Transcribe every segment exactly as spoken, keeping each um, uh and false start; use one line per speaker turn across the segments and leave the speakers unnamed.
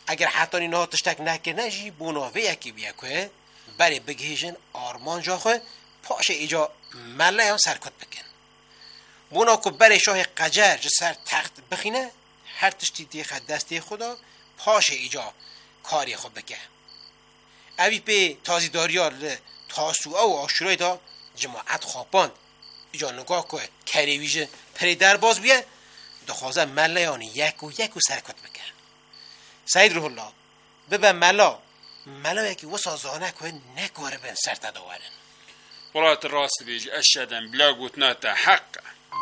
اگر حتی اینا تشتک نکنه جی بوناوه یکی بیا که بری بگیجن آرمان جا خواه پاش ایجا مله هم سرکت بکن. بونا که بری شاه قجر جا سر تخت بخینه هر تشتی دیخ دستی خدا پاش ایجا کاری خود بکن. اوی به تازیداریا تاسوعه و آشورای دا جماعت خواباند ایجا نگاه که کریویجه پری در باز بیه دخوازه مله آنی یک و یک و سرکت بکن. سعید روح الله ببه ملا ملا یکی و سازانه که نکاره بین سر تداورن.
ولات راست بیج اشدن بلا گوتنا تا حق.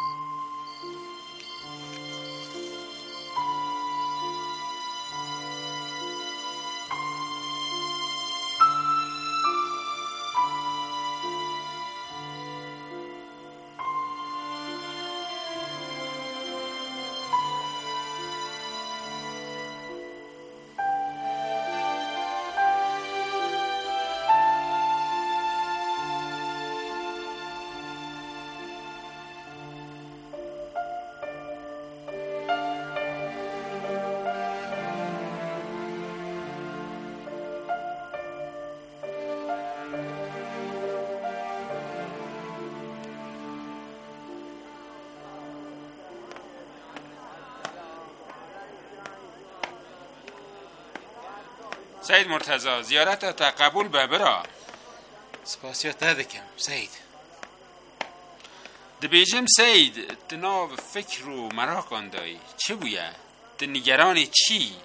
سید مرتضی زیارت تا قبول ببرا.
سپاسیات ندکم سید.
دبیجم سید تناو فکر و مراقان دایی چه بویه؟ تنگرانی چی؟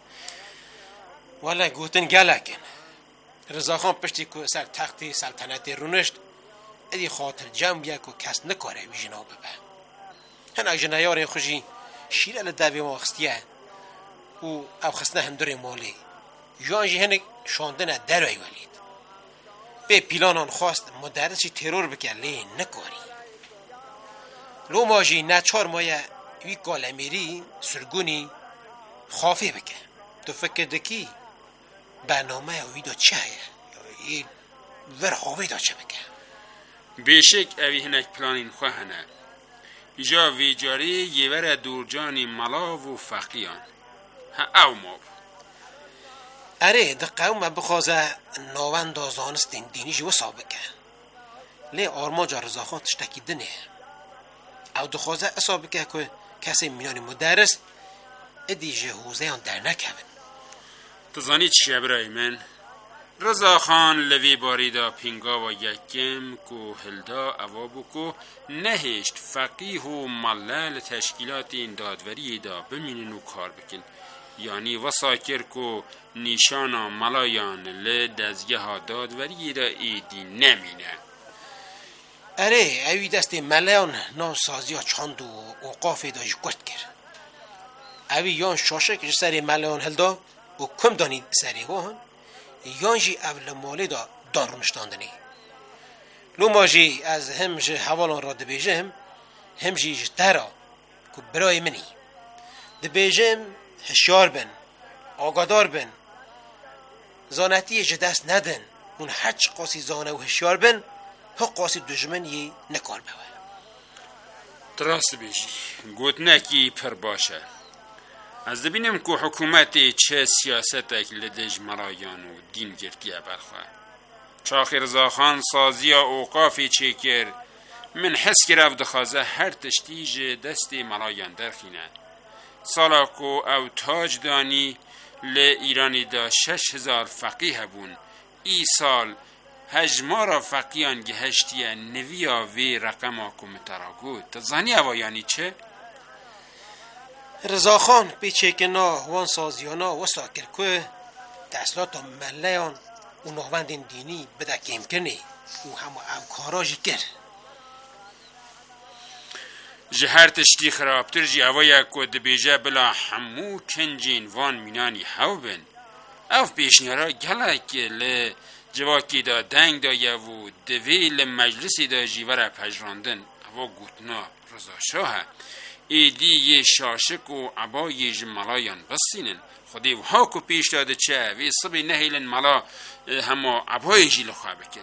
والا گوتن گلکن رضاخان پشتی که سر تختی سلطنت رونشت ادی خاطر جمع بیا که کس نکاره وی جناب ببه. هن اگه جنایار خوشی شیر ال دوی ما خستیه و او خستنه هم داره مالی جانجی هنگ شاندنه در وی ولید به پیلانان خواست مدرسی ترور بکن لی نکاری لو ماجی نچار مایه وی کالمیری سرگونی خافه بکن. تو فکر دکی برنامه اوی دا چه هیه ور هاوی دا چه بکن.
بیشک اوی هنک پلانین خواهنه ایجا ویجاری یور دورجانی ملا و فقیان ها او ما
اره ده قوم بخوازه ناوند دازانست دین دینی جو سابقه لی آرما جا رضاخان تشتکی دنه او دخوازه اصابقه که کسی مینانی مدرس ادی جهوزه آن در نکون.
تزانی چیه برای من؟ رضاخان لوی باریدا پینگا و یکم کو هلدا اوابو کو نهشت فقیه و ملل تشکیلات این دادوری دا بمینن و کار بکن یعنی وساکر کو نیشانا ملایان ل دزگه ها دادوری دا ایدی نمینه.
اره اوی دست ملیان ناسازی ها چاند و اوقافی دا جگرد کرد. اوی یان شاشه که سری ملیان هلدا و کم دانید سری وان یان جی اول مالی دا دارونشتاندنی. لو ما جی از هم جه حوالان را دبیجم هم جی جترا که برای منی دبیجم هشیار بن آگادار بن زانتی جه دست ندن اون هرچ قاسی زانه و هشیار بن ها قاسی دجمن یه نکار بوه.
درست بیشی گوت نکی پر باشه از دبینم که حکومت چه سیاستک لدج ملایان و دین گرتیه برخواه چاخی رضاخان سازی اوقافی چه کر من حس کرف دخوازه هر تشتیج دست ملایان درخینه سالا کو او تاج دانی ل ایرانی دا شش هزار فقیه بون ای سال هجمارا فقیان گهشتیه نویا وی رقم کو متراگو تزانی او یعنی چه؟
رضاخان پیچه که نا وان سازیانا و ساکر که تحصیلات ملیان و نووند دینی بده که امکنه و همه امکاراجی کرد.
جهر تشتی خرابتر جی اویا که دبیجه بلا همو کنجین وان مینانی هاو بن او پیشنیارا گلک ل جواکی دا دنگ دا یا و دوی ل مجلسی دا جیوره پجراندن او گوتنا رضا شاه ایدی یه شاشک و عبای جمالایان بسینن خودی و ها کو پیش داده چه وی صبی نهیلن ملا همه عبای جیل خواه بکن.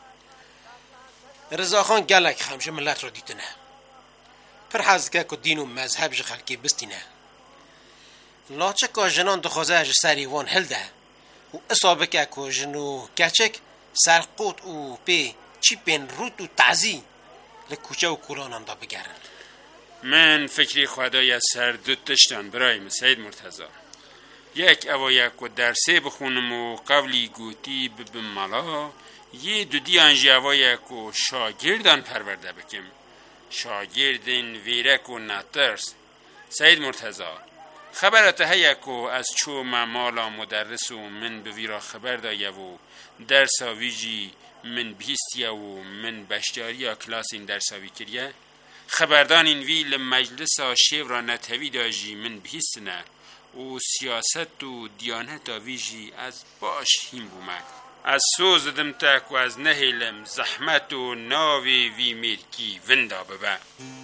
رضاخان گلک خمشه ملت را دیتنه پر حزگه که دین و مذهب جه خلکی بستینه لاچه که جنان دخوازه اج سریوان هل ده و اصابه که که جنو کچک سرقوت و پی چی پین روت و تعزی لکوچه و کلانم دا بگرن.
من فکری خدای سر دو تشتان برایم سید مرتضی. یک اوایک و درسه بخونم و قولی گوتی ببن مالا، یه دو دی انجی اوایک و شاگردان پرورده بکم. شاگردین ویرک و نترس. سید مرتضی خبرت هیک و از چو مالا مدرس و من بویرا خبر دایه و درس آویجی من بیستیه و من بشجاری کلاسین درس آوی کریه. خبردان این ویل مجلس شیو را نتوی داجی من بیستنه و سیاست و دیانت آویجی از باش هیم بومد. از سوز دم تک و از نهیلم زحمت و ناوی وی میرکی وندا ببه.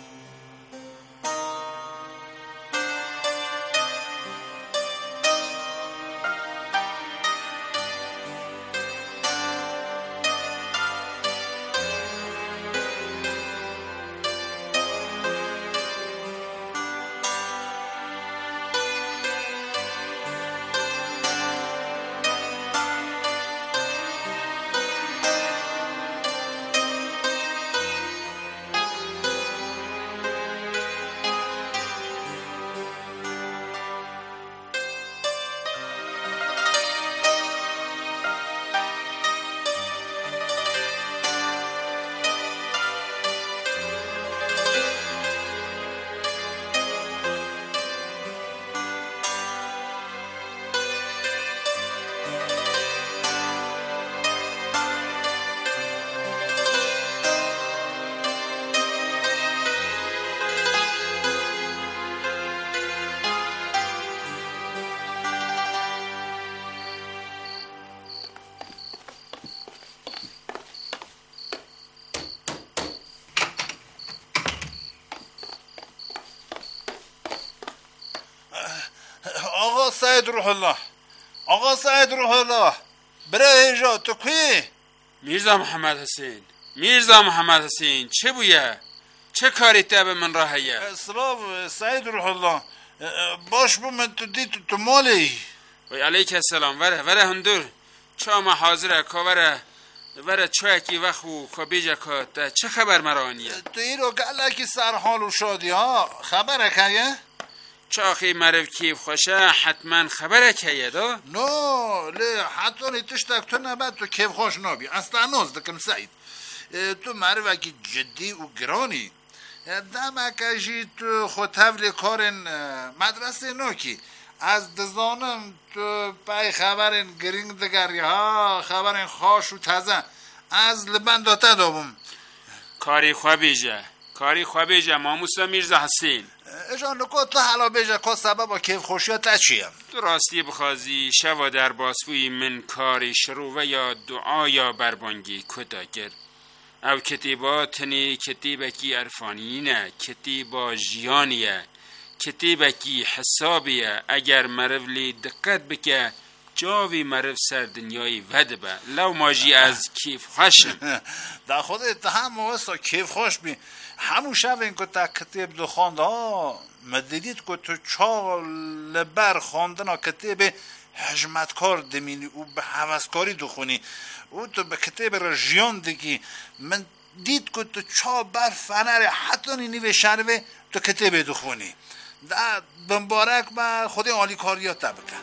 آقا سعید روح الله، آقا سعید روح الله، برای هجا تو کوی؟
میرزا محمد حسین، میرزا محمد حسین، چه بویه؟ چه کاری تب من راهیه؟
سلام سعید روح الله، باش بو من تو دی تو, تو مالی.
وی علیک السلام، وره وره هندور چا ما حاضره که وره وره چوه کی وخو که بیجه که چه خبر مرانیه؟
تو ای رو گله کی سرحال و شادی ها خبره که؟
چاخی مرف کیف خوشه حتما خبره که دا؟
نو لی حتی نیتشتک تو نبد تو کیف خوش نابی اصلا ناز دکم سعید تو مرف اکی جدی و گرانی دمکه جی تو خود تفلی کارن مدرسه نوکی از دزانم تو پای خبرن گرینگ دگری ها خبرن خوش و تازه از لبنداته دابم
کاری خواه بیجه کاری خواه بیجه ماموسا میرزا حسین
اجان نکو تو حالا بیجه که سبب کیف خوشیت چیم
تو راستی بخوازی شوا در باسوی من کاری شروع و یا دعا یا بربانگی کدا گر او کتیباتنی کتیبکی عرفانینه کتیبا جیانیه کتیبکی حسابیه اگر مرفلی دقت بکه جاوی مرف سر دنیای ود به لو ماجی از کیف خوشم
در خود اتحام موستا کیف خوش بی همون شب این که تا کتیب دو خانده ها مدیدید که تو چا لبر خاندن ها کتیب حجمتکار دمینی او به حوثکاری دو خونی او تو به کتیب را جیان دیگی من دید که تو چا بر فنر حتی نیوه شنوه تو کتیب دو خونی در بمبارک با خود عالی کاریات بکن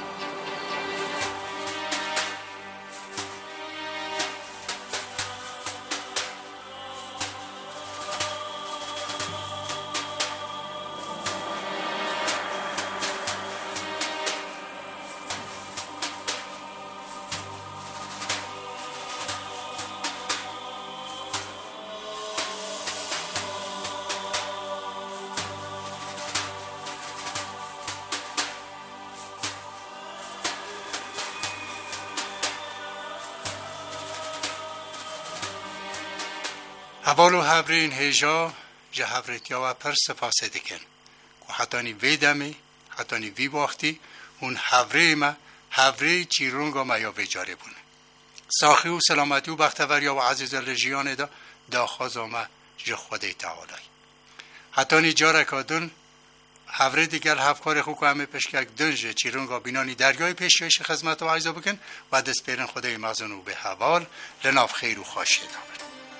اولو هبرین هیجا جه هبریتیا و پر سپاسه دکن که حتانی ویدمی حتانی وی باختی اون هبری ما هبری چیرونگا ما یا بجاره بونه ساخی و سلامتی و بختوری و عزیز لجیان دا دا خوازا ما جه خوده تعالی حتانی جاره کادون هفره دیگر هفکار خوک و همه پشکک دنج چیرونگا بینانی دریای پیشکش خدمت و عیزا بکن و دست پیرن خدای مغزنو به حوال لناف خیر و خاشید آمد.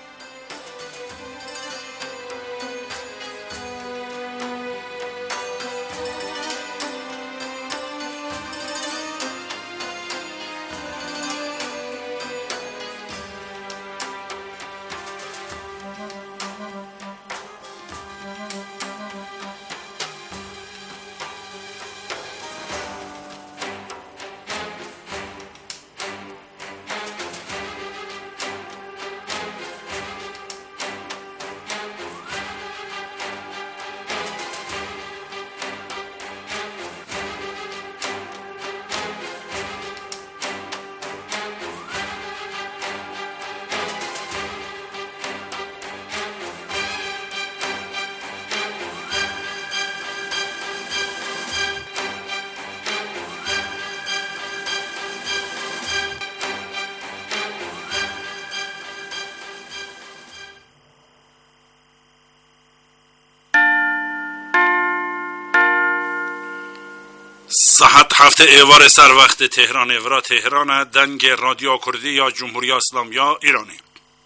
صحت هفته ایوار سر وقت تهران ایورا تهران دنگ رادیو کردی یا جمهوری اسلامی یا ایرانی.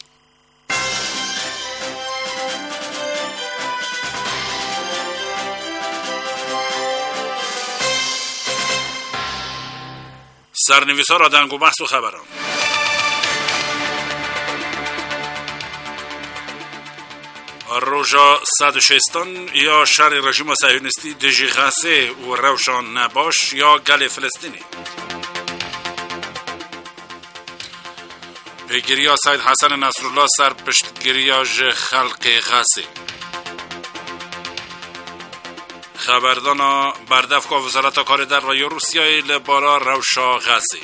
سرنویسا را دنگ و بحث و خبران. روژا صد و شصتان یا شهر رژیم صهیونیستی دژی غزه و روشان نباش یا گل فلسطینی. پیگیری سید حسن نصرالله سر پشتگیریاج خلق غزه. خبردانا بردفق وزارت کار در رای روسیای لبارا روشا غزه.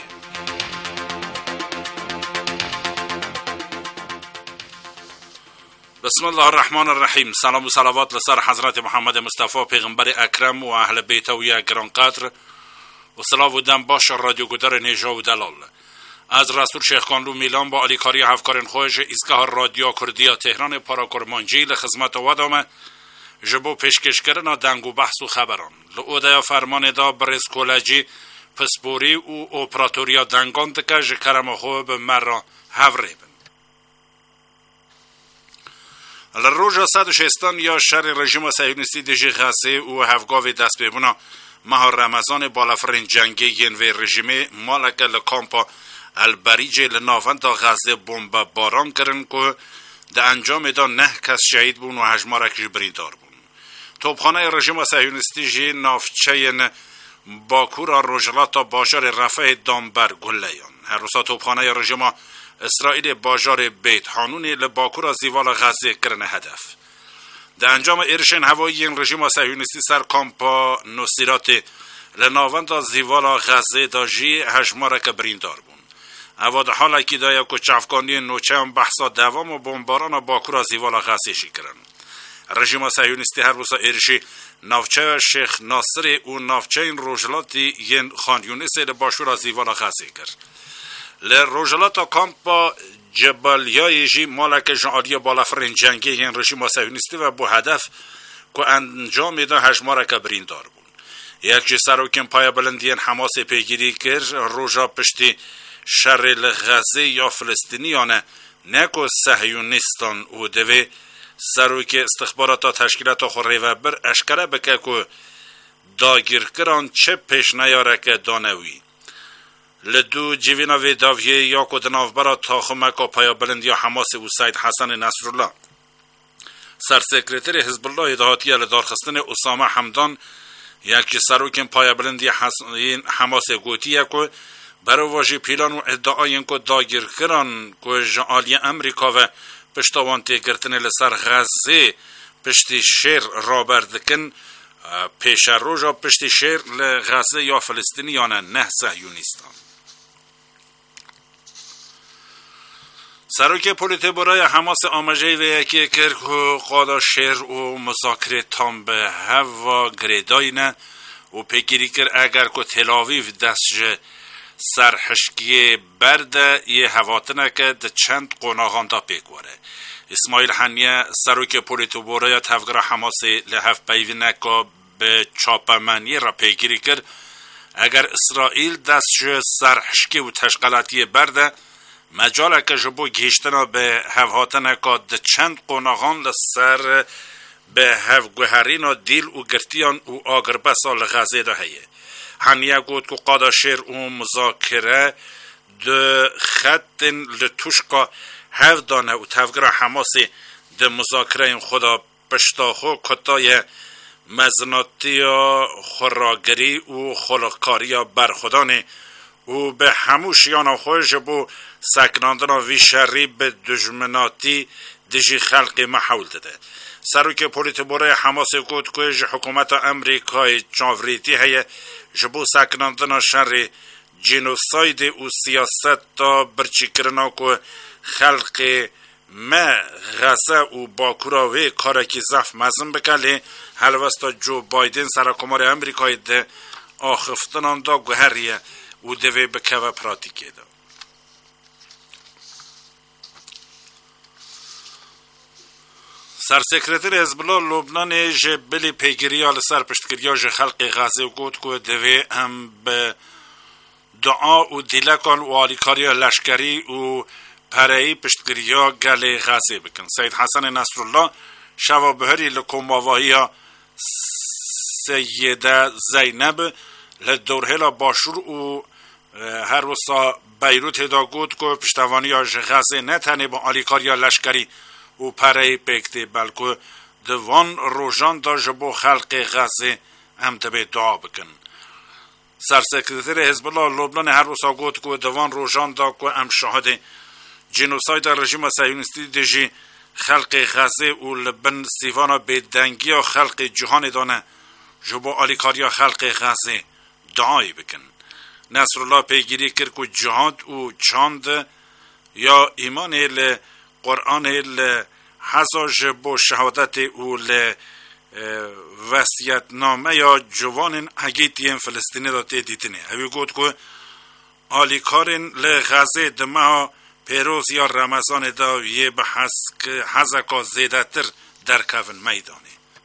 بسم الله الرحمن الرحیم. سلام و صلوات لسر حضرت محمد مصطفی پیغمبر اکرم و اهل بیت و گران قدر و صلاح و دم باش رادیو گدار نیجا و دلال. از رسول شیخ کانلو میلان با علیکاری هفکارین خوش ایستگاه رادیو کردیا تهران پاراکرمانجی لخدمت و ودامه جبو پیشکش کردن دنگ و بحث و خبران لعوده فرمان دا برز کولجی پسپوری و اپراتوریا دنگان دکه جکرم خوب مرا هفره بن. لروژا صد و شصتان یا شهر رژیم صهیونیستی دژی غزه و هفگاو دست ببونا ماه رمضان بالافرین جنگی ین و رژیم مالک لکامپا البریج لناوند دا غزه بمب باران کرن که ده انجام دا نه کس شهید بون و هجمارک جبریدار بون. توبخانه رژیم صهیونیستی جی نافچه باکور روجلاتا باجار رفع دامبر گلیان. هر روزا توبخانه رژیم اسرائیل باجار بیت حانونی لباکور زیوال غزه کرنه هدف. در انجام ارشن هوایی این رژیم صهیونیستی سر کامپا نصیرات لناوند زیوال غزه دا جی هجمارک بریندار بون. اواد حالا که دایا که چفگانی نوچه هم بحثا دوام و بمباران باکور زیوال غزه شی کرن. رژیم صهیونیستی هر روزا ارشی نافچه شیخ ناصر و نافچه این روجلاتی ین خان یونس لباشور زیوال غزه کرد. لروجلاتا کامپا جبالیای جی مالک جعالی بالافرین جنگی این رژیم صهیونیستی و با هدف که انجام دا هجمارک بریندار بود. یکی سروکن پای بلندین حماس پیگیری کرد روژا پشتی شر غزه یا فلسطینیانه نکو صهیونیستان و دوی سروک استخبارات تشکیلات خوری و بر اشکره بکه که داگیر کران چه پیش نیارک دانوی. لدو جیوینا و داویه یا کدناف برا تاخمکا پایا بلند یا حماس و سید حسن نصرالله سرسکرتر حزب الله ادهاتی لدارخستن اسامه حمدان یکی سروکن پایا بلند حماس گوتیه که برای واجه پیلان و ادعاین که داگیر کران که جعالی امریکا و پشتوانتی گرتن لسر غزه پشتی شیر را بردکن پیش روژا پشتی شیر لغزه یا فلسطینیان نه صهیونیستان. سروک پولیت برای حماس آمجه و یکی کرد که قادا شیر و مذاکره تام به هوا گریداینه و پیگیری کرد اگر که تلاویف دستش سرحشکی برده یه هواتنه که ده چند قناغان دا پیگواره. اسماعیل حنیه سروک پولیت برای تفگر حماس لحف بیوینه که به چاپمنی را پیگیری کرد اگر اسرائیل دستش سرحشکی و تشغلاتی برده مجال که جبو گیشتنا به هفهاتن که چند قناغان لسر به هفگوهرین و دیل و گرتیان و آگربسا لغزه ده هیه هنیه گود که قاداشیر و مذاکره ده خط لطوشقا هف دانه و تفگر حماسی ده مذاکره این خدا پشتاخو کتای مزناتی و خوراگری و خلقکاری برخودانه و به هموشیان خوش بو سکناندن وی شری به دجمناتی دجی خلق محول داده سرو که پولیت بوره حماس گود که حکومت امریکای چاوریتی هیه جبو سکناندن شر جنوساید و سیاست تا برچی کرنا که خلق ما غزه و باکوراوی کارکی زف مزن بکلی حلوستا جو بایدن سرکمار امریکای ده آخفتنان دا گوهریه و دوی بکوه پراتیکه دا سرسکرتر حزبالله لبنان جبلی پیگیری آل سر پشتگیری ج خلق غزه و گود که دوی هم به دعا و دیلکان و آلیکاری لشکری و پرهی پشتگیری گل غزه بکن سید حسن نصرالله شوا بهری لکوماواهی سیده زینب لدورهلا باشور و هر وسا بیروت دا گود که پشتوانی آج غزه نتنی با آلیکاری لشکری و پرهی پکتی بلکه دوان روژان دا جبو خلق غزه هم تبه دعا بکن سرسکرتر حزبالله لبنان هر وسا گود که دوان روژان دا که هم شاهد جنوساید رژیم صهیونیستی دجی خلق غزه و لبن سیوانا به دنگی و خلق جهان دانه جبو آلیکاریا خلق غزه دعای بکن نصرالله پیگیری کرد که جهاد و چاند یا ایمان ال قرآن ال حزاج بو شهادت و ل وصیت نامه یا جوان حگیتین فلسطینی دا دیدنه اوی گود که آلیکارین لغزه دمه پیروز یا رمضان دا یه به حزکا زیده تر در کون میدانه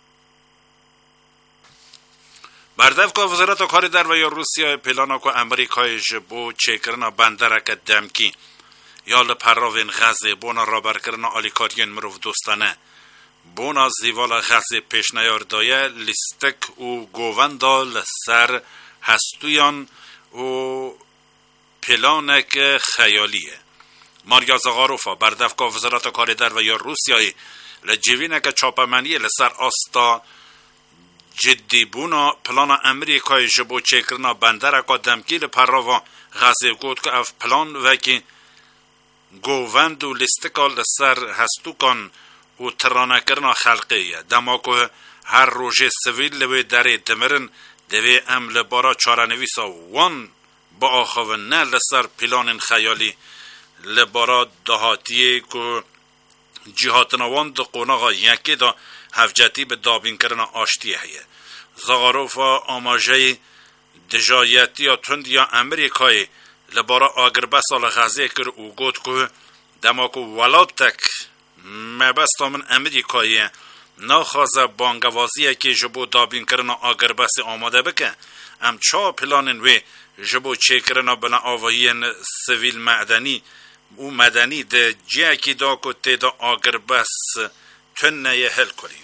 بردف که وزارت کار در و یا روسیه پلانا که امریکای جبو چکرنا بندرک دمکی یا لپراوین غزه بونا رابر کرنا آلیکارین مروف دوستانه بونا زیوال غزه پیش نیار دایه لیستک و گووندا لسر هستویان و پلانک خیالیه ماریا زغاروفا بردف که وزارت کار در و یا روسیه لجیوینه که چاپمنی لسر آستا جدی بونا پلان امریکای جبو چکرنا بندرکا دمکی لپراوان غزه گود که اف پلان وکی گووند و لیستکال لسر هستو کن و ترانه کرنا خلقیه دما که هر روژه سویل لوی داره دمرن دوی ام لبارا چارنویسا وان با آخوه نه لسر پلان خیالی لبارا دهاتیه که جهاتنوان دا قوناغا یکی دا هفجتی به دابین کرنا آشتیه هیه زغاروفا آماجه دجایتی یا تند یا امریکای لبارا آگربه سال غزه کر او گود که دماکو ولاتک مبستا من امریکایی ناخوازه بانگوازیه که جبو دابین کرنا آگربه سی آماده بکه ام چا پلانن وی جبو چه کرنا بنا آوهی سویل معدنی او مدنی ده جه اکی دا که تیدا آگربه تنه یه هل کرین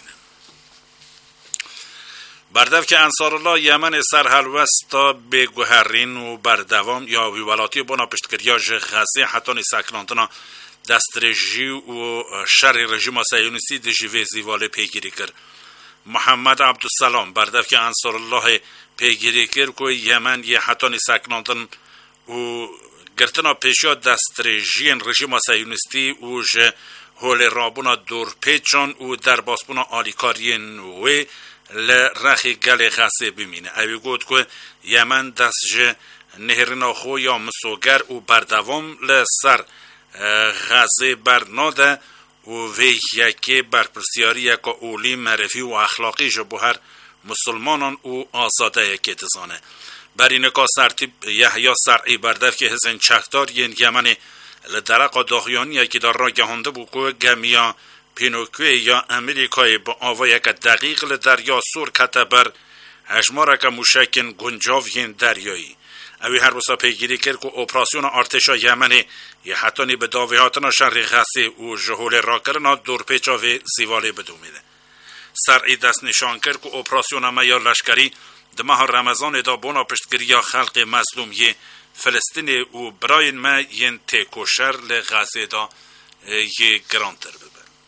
بردف که انصار الله یمن سرحلوستا به گوهرین و بردوام یا ویولاتی بنا پشتکریاج غزه حتی نیساکلانتنا دست رژی و شر رژیم صهیونیستی دژی زیواله پیگیری کرد محمد عبدالسلام بردف که انصار الله پیگیری کرد که یمن یه حتی نیساکلانتن و گرتنا پیشا دست رژی رژیم صهیونیستی و ج هول رابونا دور پیچان و در باسبونا آلیکارین و لرخی گل غزه بمینه اوی گود که یمن دست ج نهرنا خو یا مسوگر و بردوام لسر غزه برناده و وی یکی برپرسیاری یکا اولی معرفی و اخلاقی جبو هر مسلمانان و آزاده یکی دزانه بر اینکا سرتیب یحیی سرعی بردف که هزین چکدار ین یمن لدرقا داخیانی یکی در را گهانده بو که گمیا پینوکوی یا امریکای با آوا یک دقیق لدریا سور کته بر هشماره که موشکن گنجاوین دریایی اوی هر بسا پیگیری کرد که اپراسیون ارتشا یمنی یه حتی به داویهاتنا شر غسی و جهول را کرنا دور پیچا و زیواله بدو میده. سر ای دست نشان کرد که اپراسیون ما یا لشکری دمه رمضان دا بنا پشتگیری یا خلق مظلوم یه فلسطین و براین ما ین تکوشر لغزه دا یه گرانتر ببه.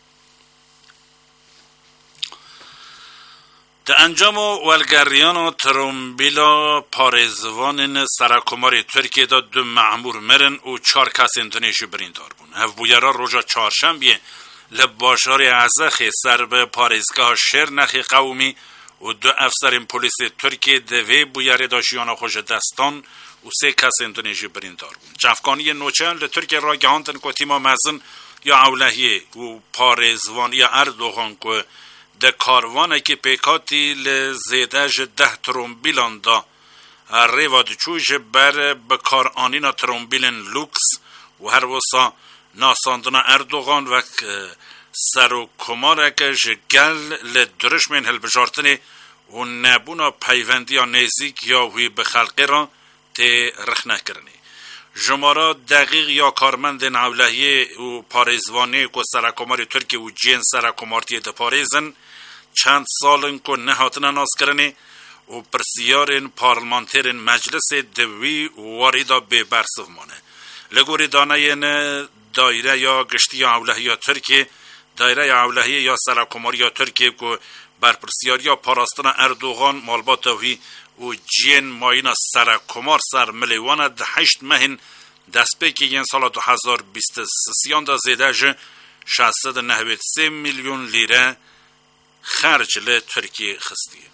ده انجام ولگریان و ترومبیلا پارزوان سرکماری ترکیه دا دو معمور مرن و چار کس اندونیشی بریندار بون. هف بویرا روژا چهارشنبه لباشار ازخی سر به پارزگاه شهر نخی قومی و دو افسر پلیس ترکیه دوی بویره داشیان خوش دستان و سه کس اندونیشی بریندار بون. جفگانی نوچن لترکیه را گهاندن که تیما مزن یا اولهیه و پارزوان یا اردوغان که ده کاروانه که پیکاتی لزیدهش ده ترومبیلان دا ریواد چوش بر بکار آنینا ترومبیلن لوکس و هر وسا ناساندنا اردوغان و سر و کماره که جگل لدرش من هل بجارتنی و نبونا پیوندی یا نزیک یا وی بخلقی را تی رخ نکرنی. جمارا دقیق یا کارمند اولهیه و پاریزوانی که سرکماری ترکی و جین سرکمارتی ده پاریزن چند سالن که نهاتنا ناز کرنی و پرسیارن پارلمانترین مجلس دوی واریدا به برسف مانه. لگوری دانه دایره یا گشتی اولهی یا ترکیه دایره اولهی یا سرکماری یا ترکیه که بر پرسیار یا پاراستان اردوغان مالبات دوی و جین ماینا سرکمار سر ملیوان ده هشت مهین دست به که این سال دو هزار و بیست و سه دا زیده جه شصت و نود و سه میلیون لیره خرج ل ترکیه خستیه.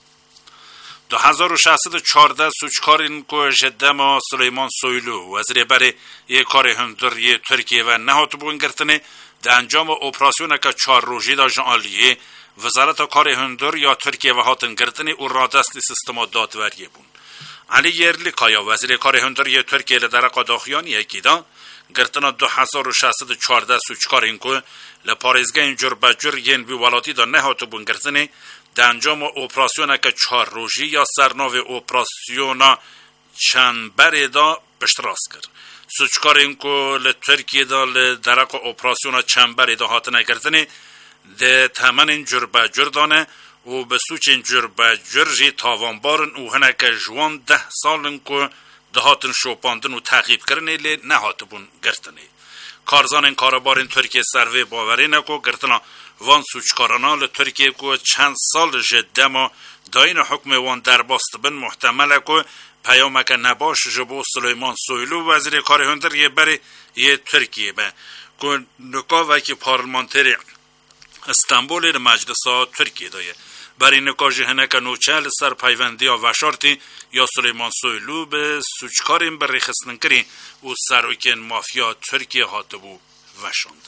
دو هزار و ششصد و چهارده سوچکارین که جدما سلیمان سویلو وزیر بر یک کار هندری ترکیه و نهات بون گرتنه ده انجام اپراسیون که چهار روزی دا جانلیه وزارت کار هندر یا ترکیه و هاتن گرتنه او را دست سیستم دادوریه بون. علی یرلیکایا وزیر کار هندری ترکیه لدرقا داخیانی یکیدا گرتنا دو هزار و ششصد و چهارده سوچکارین که لپاریزگاه اینجور بجور ین بی ولاتی دا نهات بون گرتنه ده انجام اپراسیون که چهار روزی یا سرناو اپراسیون چنبر دا بشتراس کرد. سوچکار این که لترکیه دا لدرق اپراسیون چنبر دا هاتنه کردنه ده تمن اینجور بجور دانه و به سوچ اینجور بجور جی تاوانبارن و هنه که جوان ده سالن که ده هاتن شوپاندن و تحقیب کرنه لی نهات بون گرتنه. کارزان این کاربارین ترکیه سروی باوری نکو گرتنا وان سوچکارانا لترکیه که چند سال جده ما داین حکم وان در باست بن محتمله که پیامک نباش جبو سلیمان سویلو وزیر کار هندر یه بری یه ترکیه به که نکاوه که پارلمانتری استانبول مجلسا ترکیه دایه برای نکاج هنک نوچل سر پیوندی و وشارتی یا سلیمان سویلو به سوچکارین بر خستن کری و سروکن مافیا ترکیه هاتبو وشاندنی.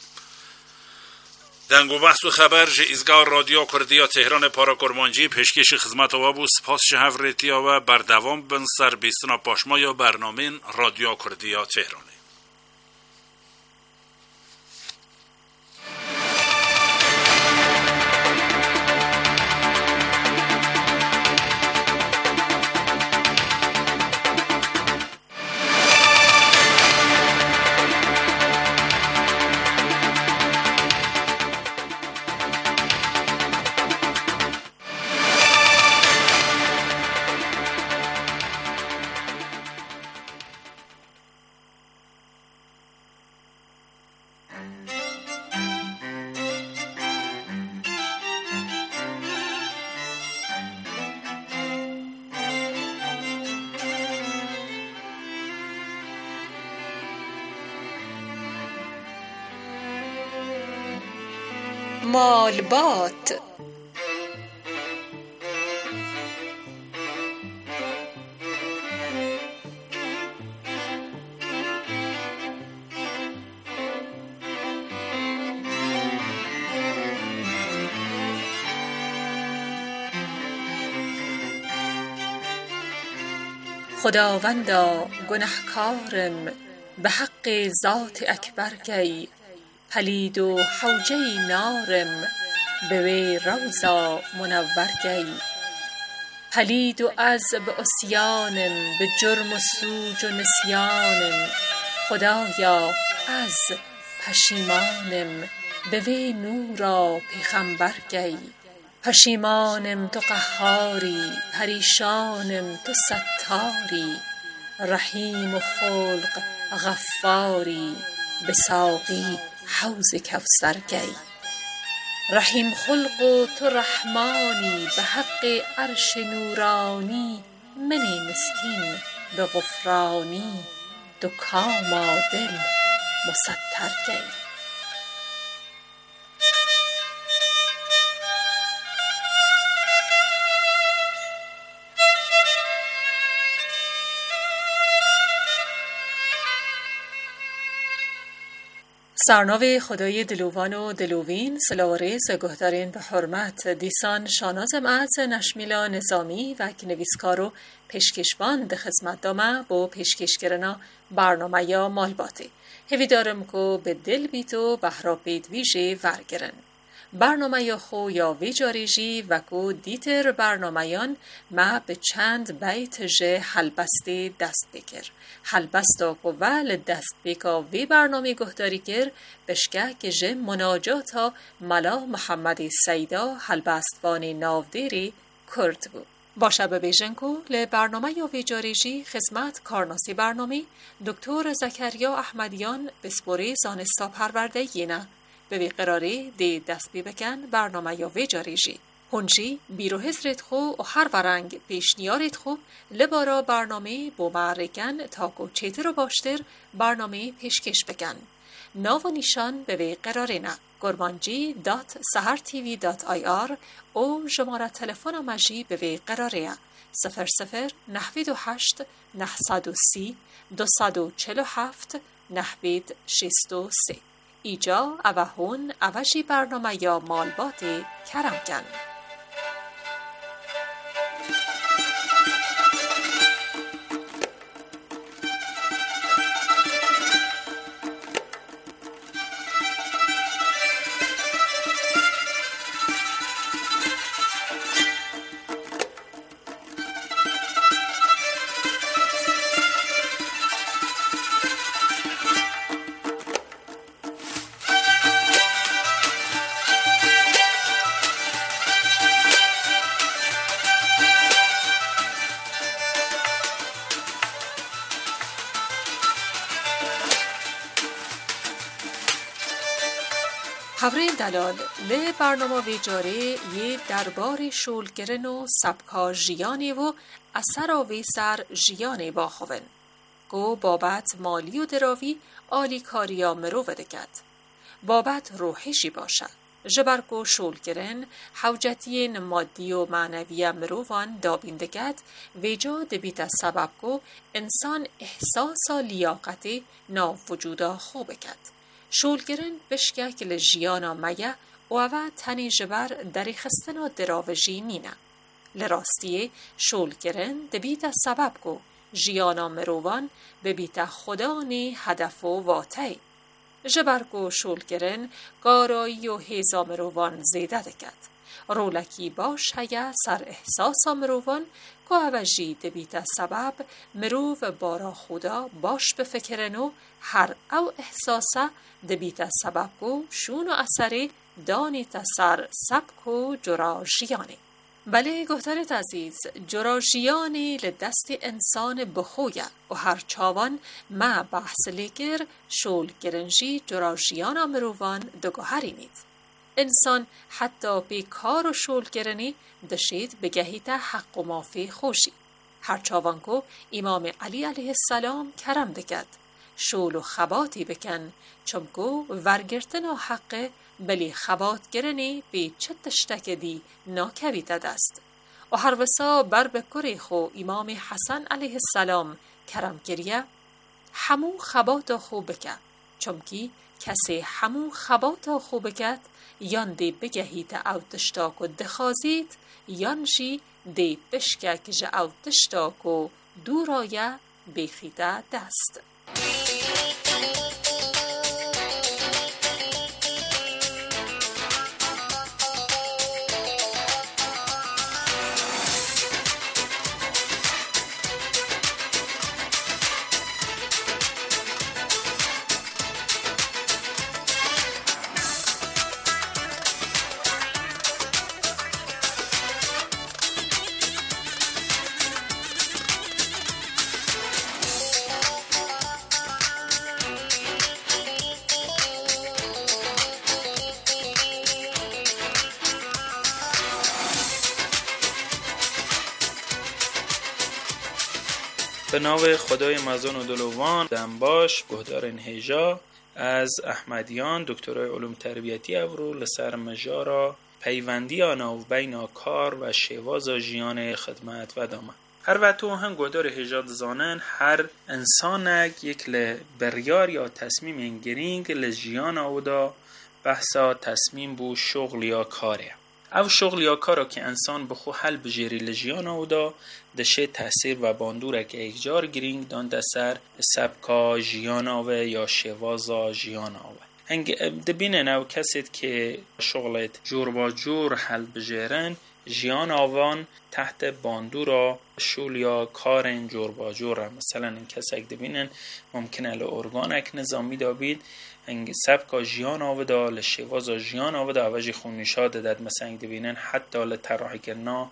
دنگو بحث و خبر جه ایزگاه رادیو کردیا تهران پارا کرمانجی پیشکش خدمت و بو سپاس شهورتیا و بردوام بن سر بیستنا پاشما یا برنامه رادیو کردیا تهران.
مالبات خداوندا گنهکارم به حق ذات اکبر کی پلید و حوجه نارم به وی روزا منور گی پلید و از به عصیانم، به جرم و سوج و نسیانم. خدایا از پشیمانم، به وی نورا پیغمبر گی. پشیمانم تو قهاری، پریشانم تو ستاری. رحیم و خلق غفاری، به ساقی حوض کوثر گی. رحیم خلق و تو رحمانی، به حق عرش نورانی. منی مسکین به غفرانی، دو کاما دل مستر گی. سرناو خدای دلوان و دلوین سلاوریز گهدارین به حرمت دیسان شانازم از نشمیلا نظامی و نویسکار و پیشکشوان ده خدمت دامه با پیشکشگرنا برنامه یا مالباتی هوی دارم که به دل بیت و بهرابید ویژه ورگرن برنامه یا خو یا ویجاریجی و کو دیتر برنامهیان ما به چند بیت جه حلبستی دست بکر. حلبستا کو ول دست بکا وی برنامه گهداری کر بشکه که جه مناجات ها ملا محمد سیدا حلبستوانی ناودیری کرد بود. باشه ببیجن که ل برنامه یا ویجاریجی خدمت کارناسی برنامه دکتر زکریا احمدیان بسپوری زانستا پرورده یینه به وی قراری دی دست بی بکن برنامه یا ویجاریجی. هنچی بیرو حضرت خو و هر ورنگ پیشنیارت خو لبارا برنامه بو معرکن تا کو چیتر و باشتر برنامه پیشکش بکن. ناو و نیشان به وی قراری نه. گرمانجی دات سهر تیوی دات آی آر او جماره تلفن مجی به وی قراریه. صفر صفر نحوید و هشت نهصد و سی دوصد و چل و هفت نحوید شست و سه. ایجا اوهون اوشی برنامه یا مالبات کرم کن. خبر دلال لی برنامه ویجاره یه دربار شولگرن و سبکا جیانی و اثر آوی سر جیانی باخوون. گو بابت مالی و دراوی آلی کاریا مرو ودکد. بابت روحشی باشه. جبرگو شولگرن حوجتی مادی و معنوی مروان دابیندگد ویجا دبیت سبب گو انسان احساس لیاقتی نا وجودا خوب کد. شولگرن بشکه که لجیانا مگه و اوه تنی جبر دری خستنا دراوجی نینه. لراستیه شولگرن دبیت سبب گو جیانا مروان ببیت خدا نی هدف و واتی. جبرگو شولگرن گارایی و هیزا مروان زیده دکد. رولکی باش هیا سر احساس مروان که اوجی دبیت سبب مروو بارا خدا باش بفکرنو هر او احساسه دبیت سبب گو شون و اثری دانی تسر سبک و جراجیانی. بله گهترت عزیز جراجیانی لدست انسان بخویه و هر چاوان ما بحث لیگر شولگرنجی جراجیان مروان دگوهری نید. انسان حتی بی کار و شولگرنی دشید بگهیت حق و مافی خوشی. هر چاوانکو امام علی علیه السلام کرم دکد. شول و خباتی بکن چمکو ورگرتن و حق بلی خبات گرنی بی چه تشتک دی ناکویت دست. و هر وسا بر بکری خو امام حسن علیه السلام کرم گریه همو خبات خو بکن چمکی کسی همو خبات خو بکد یان دی بگهیت او تشتاک و دخازید یان جی دی بشکک جه او تشتاک و دورایه بیخیده دست.
به نام خدای مزان و دلوان دنباش گهدارن هیجا از احمدیان دکترای علوم تربیتی اورو لسر مجارا پیوندی آنا و بین کار و شواز جیان خدمت و دامن. هر وقت هم گهدار هیجا زانن هر انسان یک لبریار یا تصمیم گرینگ لجیان آودا بحثا تصمیم بو شغل یا کاره. او شغل یا کارا که انسان بخو حل بجیری لجیان آودا دشه تاثیر و باندوره که اکجار گرینگ دان دسر سبکا جیان آوه یا شوازا جیان آوه. هنگ دبینه نو کسید که شغلت جور با جور حل بجیرن جیان آوان تحت باندورا شول یا کارن جور با جور. مثلا این کسی اگه دبینن ممکنه لارگانک نظامی دابید انگ سبکا جیان آودا لشوازا جیان آودا اوجی خونیشا دادد. مثلا اگه دبینن حتی لطراحی کرنا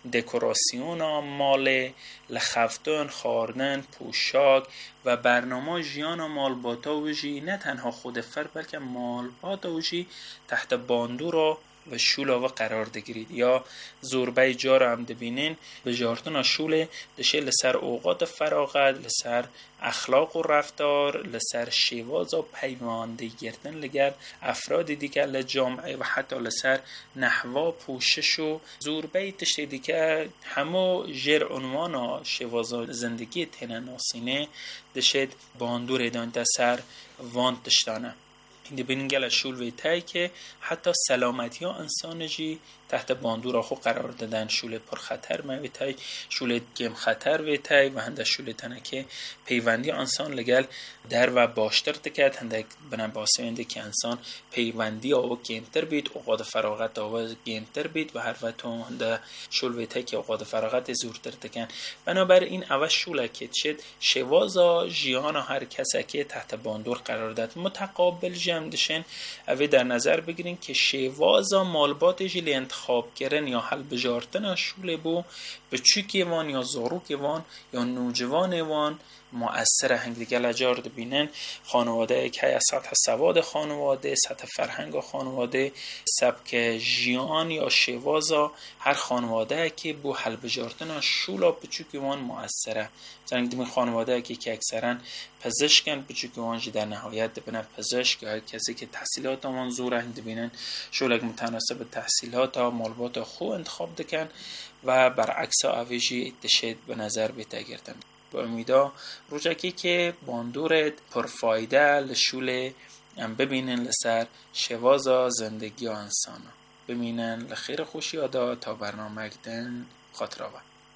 دکوراسیونا مال لخفتن خاردن پوشاک و برنامه جیان و مال باتاوجی نه تنها خود فر بلکه مال باتاوجی تحت باندورا و شولا و قرار دگیرید. یا زوربای جا هم دبینین به جارتنا شوله دشه لسر اوقات فراغت لسر اخلاق و رفتار لسر شواز و پیمانده گردن لگر افراد دیگر لجامعه و حتی لسر نحوا پوشش و زوربای تشتی دیگر همو جر عنوانا شواز زندگی تنه ناسینه دشت باندور دان دسر وان تشتانه. این بینین گل شول ویتای که حتی سلامتی ها انسان جی تحت باندور خو قرار دادن. شول پر خطر ما ویتای شول گم خطر ویتای و هنده شول تنکه پیوندی انسان لگل در و باشتر تکت هنده بنا باسوینده که انسان پیوندی آو گیمتر بید اوقات فراغت آو گیمتر بید و هر وقت هنده شول ویتای که اوقات فراغت زورتر تکن. بنابر این اول شوله که شد شوازا جیان هر کسی که تحت باندور قرار داد متقابل جمع دشن اوی در نظر بگیرین که شوازا مالبات جلی انتخاب کردن یا حل بجارتن شوله بو به چوکی وان یا زاروک وان یا نوجوان وان مؤثر هنگ دیگه لجار دبینن خانواده که از سطح سواد خانواده سطح فرهنگ خانواده سبک جیان یا شوازا هر خانواده که بو حل بجارتن شولا به چوکی وان مؤثره. مثلا دیمین خانواده که که اکثرا پزشکن به چوکی وان جی در نهایت دبینن پزشک یا کسی که تحصیلات وان زور هنگ دبینن شولک متناسب تحصیلات ها مالبات خو انتخاب دکن و برعکس اویجی دشت به نظر بیتا گردن. با امیدا روچکی که باندورت پرفایده لشوله ام ببینن لسر شوازا زندگی و انسانا ببینن لخیر خوشی آدا تا برنامه اکدن خاطراوه.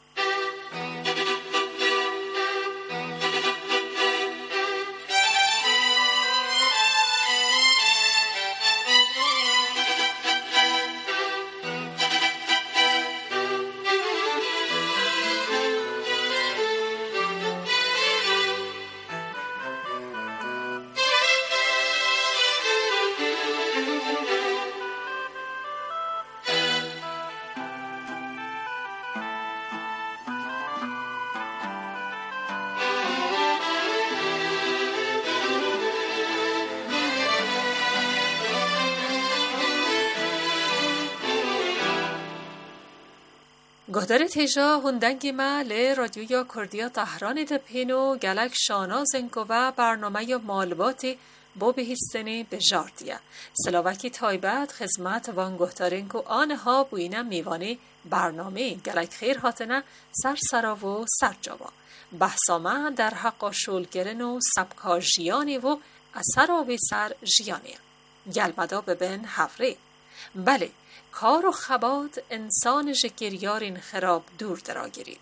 گهدار تیجا هندنگی ما لی رادیویا کردیا تهران دپینو گلک شانازنگو و برنامه یا مالباتی با بهستنی به جاردیه. سلاوکی تایبت خدمت وان گهدارنگو آنها بوینه میوانی برنامه گلک خیر هاتنه سر سرا و سر جاوا. بحثامه در حق شولگرن و سبکا جیانی و اثر و سر جیانی. گلمدا ببین حفره. بله، کار و خبات انسان جگریارین خراب دور درا گیرید.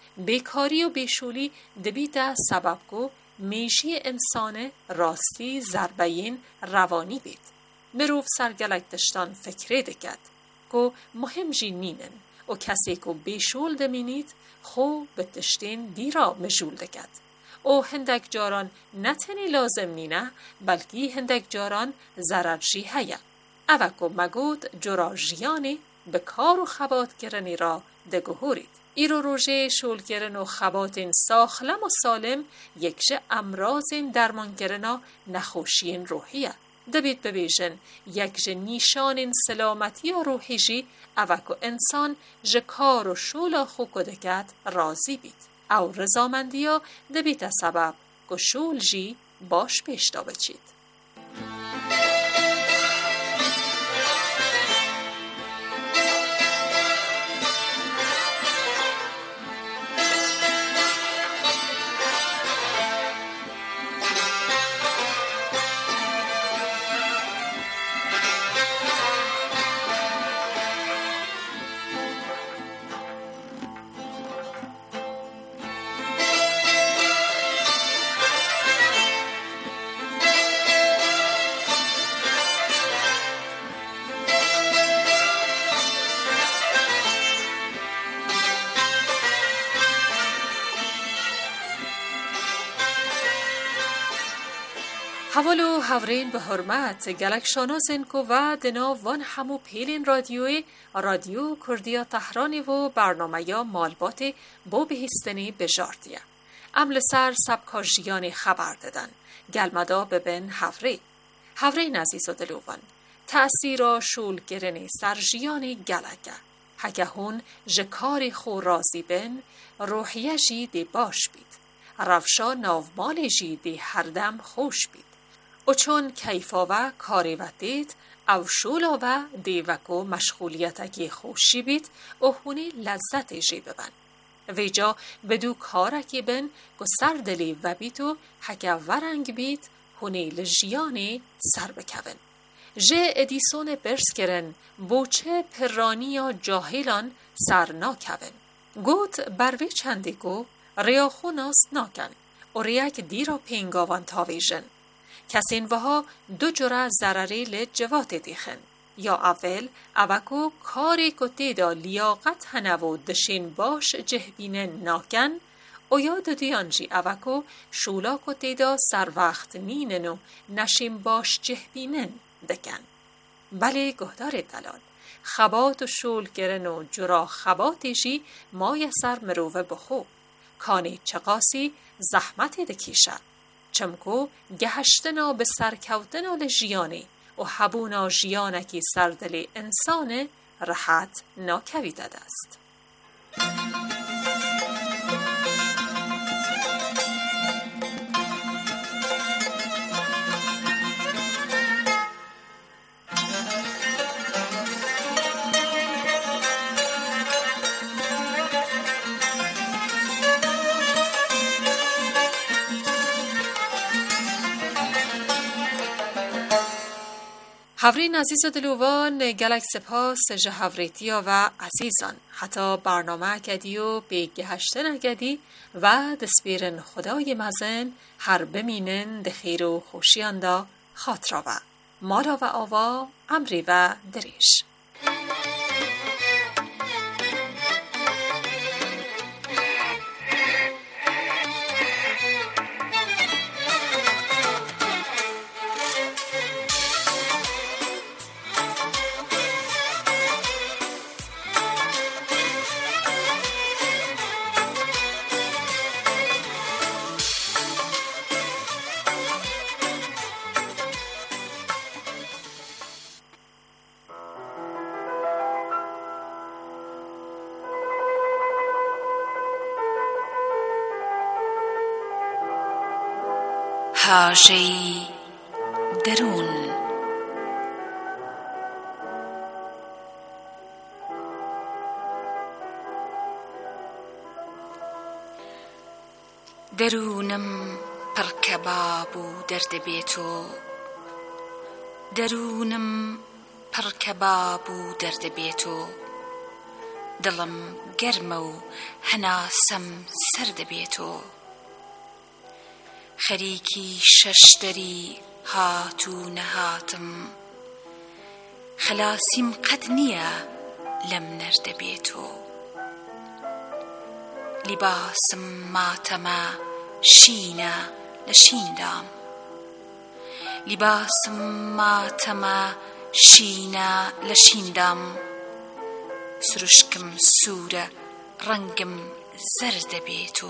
بیکاری و بیشولی دبیده سبب گو میشی انسان راستی زربین روانی بید. مروف سرگلک دشتان فکره دکد. گو مهم جی نینن و کسی که بیشول دمینید خو به دشتین دیرا مجول دکد. او هندک جاران نتنی لازم نینه بلکی هندک جاران زررجی هیا. اوکو مگود جرا جیانی به کار و خبات گرنی را دگهورید. ایرو روژه شولگرن و خباتین ساخلم و سالم یکشه امراضین درمانگرنا نخوشین روحیه. دبید ببیشن یکشه نیشانین سلامتی و روحی جی اوکو انسان جه کار و شولا خو کدکت رازی بید. او رضامندیا دبیت سبب که شول جی باش پیشتا بچید. حوالو هورین به حرمت گلک شانازن کو و دنا وان همو پیلین رادیوی رادیو کردیا تهرانی و برنامه یا مالبات بو بهستنی بجارتیه. عمل سر سبکا جیانی خبر دادن. گلمدا ببین هوری. هوری نزیز و دلوان. تأثیر شول گرنی سر جیانی گلکه. هکه هون جکاری خو رازی بین روحیه جی دی باش بید. روشا ناومال جی دی هر دم خوش بید. و چون کیفا و کاری و دید او شولا و دیوکو مشغولیتکی خوشی بید و هونی لذت جی ببن. ویجا بدو کارکی بن که سردلی و بیتو حکه ورنگ بید هونی لجیانی سر بکون. جه ادیسون برس کرن بوچه پرانی یا جاهلان سر ناکون. گوت بروی چندی گو ریاخو ناس ناکن و ریاک دیرا پینگاوان تاویجن. کسین وها دو جرا ضرری لجوات دیخن. یا اول اوکو کاری که تیدا لیاقت هنو دشین باش جهبینه ناکن و یا دو دیانجی اوکو شولا که تیدا سر وقت نینن و نشین باش جهبینن دکن. بله گهدار دلال خبات و شول گرن و جرا خباتی جی مای سر مروه بخو کانی چقاسی زحمت دکیشه چمکو گهشتنا به سرکوتنا لجیانی و حبونا جیانکی سردل انسان رحت ناکویده است. هورین عزیز و دلوان گلک سپاس جه هوریتیا و عزیزان حتی برنامه کدیو به گهشتن اگدی و دسپیرن خدای مزن هر بمینن دخیر و خوشیان دا خاطرا و مالا و آوا امری و دریش.
هاژه‌ای درون درونم پر کباب و درد بیتو درونم پر کباب و درد بیتو دلم گرم و هناسم سرد بیتو خریکی ششدری هاتو نهاتم خلاسیم قد نیه لم نرد بیتو لباسم ماتما شینه لشیندام لباسم ماتما شینه لشیندام سرشکم سوره رنگم زرد بیتو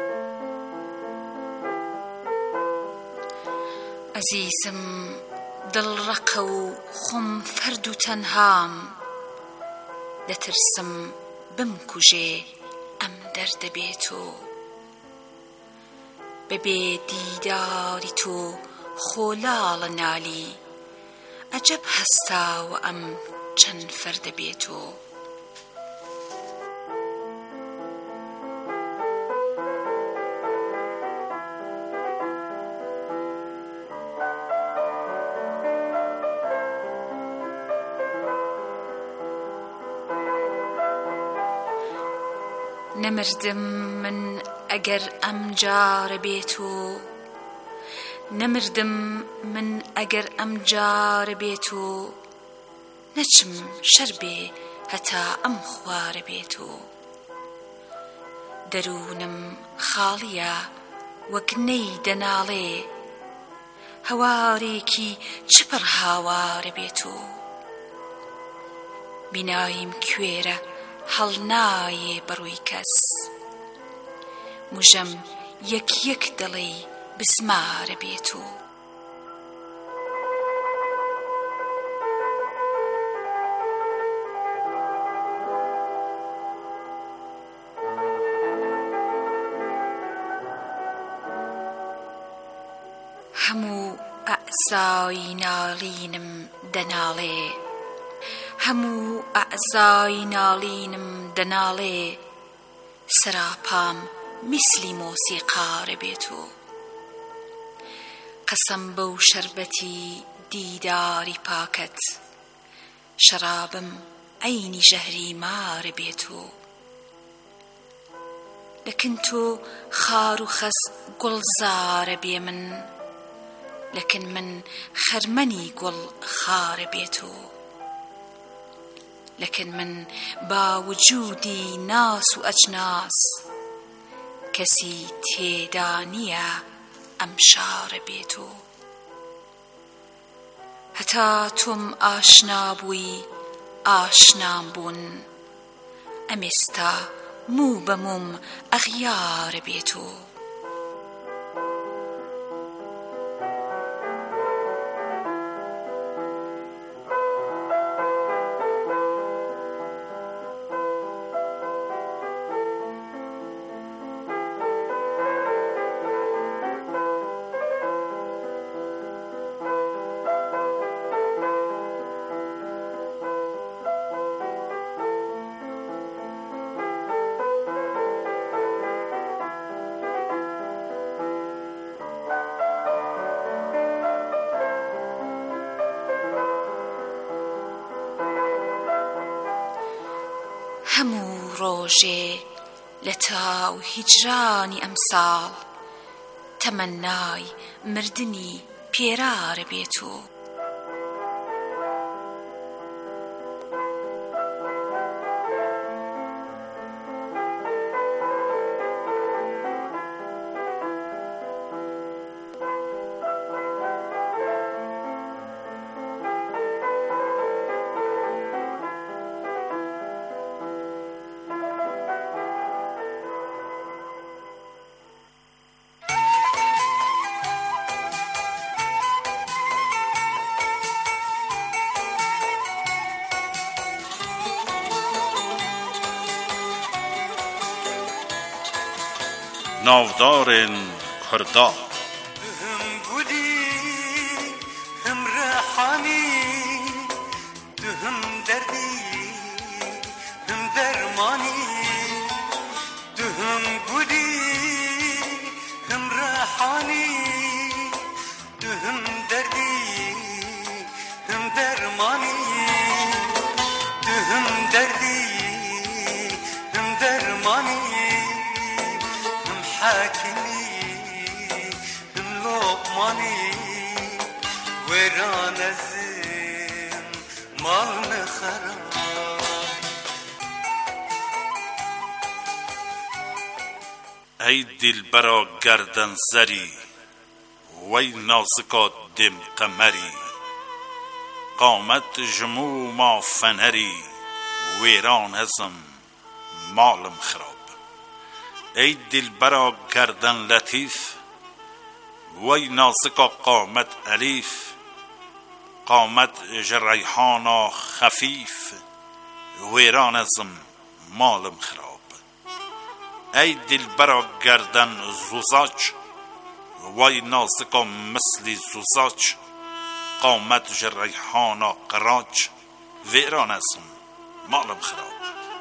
عزیزم دڵڕەقە و خۆم فەرد و تەنهام دەترسم بمکوژێ ئەم دەردە بێتۆ بەبێ دیداری تۆ خۆلاڵە نالی ئەجەب هەستاوە ئەم چەند فەردە بێتۆ نەمردم من ئەگەر ئەم جارە بێتۆ نەمردم من ئەگەر ئەم جارە بێتۆ نەچم شەر بێ هەتا ئەم خوارە بێتۆ دەروونم خاڵیە وەک نەی دەناڵێ هەوارێکی چپڕ هاوارە بێتۆ بیناییم کوێرە هەڵ نایێ بەڕووی کەس موژەم یەک یەک دڵی بسمارە بێتۆ هەموو ئەعزای ناڵینم دەناڵێ هەموو ئەعزای ناڵینم دەناڵێ سەراپام میسلی مۆسیقارە بێتۆ قەسەم بەو شەربەتی دیداری پاکەت شەرابم عەینی ژەهری مارە بێتۆ لەکن تۆ خار و خەس گوڵزارە بێ من لەکن من خەرمەنی گوڵ خارە بێتۆ لكن من با وجودي ناس و أجناس كسي تيدانية أمشار بيتو هتا تم آشنا بوي آشنام بون أمستا مو بموم أغيار بيتو همو روجي لتاو هجراني أمسال تمناي مردني بيرار بيتو
ناودار کردا
هم بودی هم رحانی هم دردی هم درمانی هم بودی هم رحانی هم دردی هم درمانی هم دردی هم درمانی حاكمي هم لقماني ويران الزين مال خراب
ای دلبرا گردن زری وی نازکا دم قمری قامت جمو ما فنری ویران ازم مالم خراب ای دلبرا گردن لطیف وی نازکا قامت الیف قامت جریحانا خفیف ویران ازم مالم خراب. ای دل برا گردن زوزاج وای نازکا مثلی زوزاج قامت جریحانا قراج ویران ازم مالم خراب.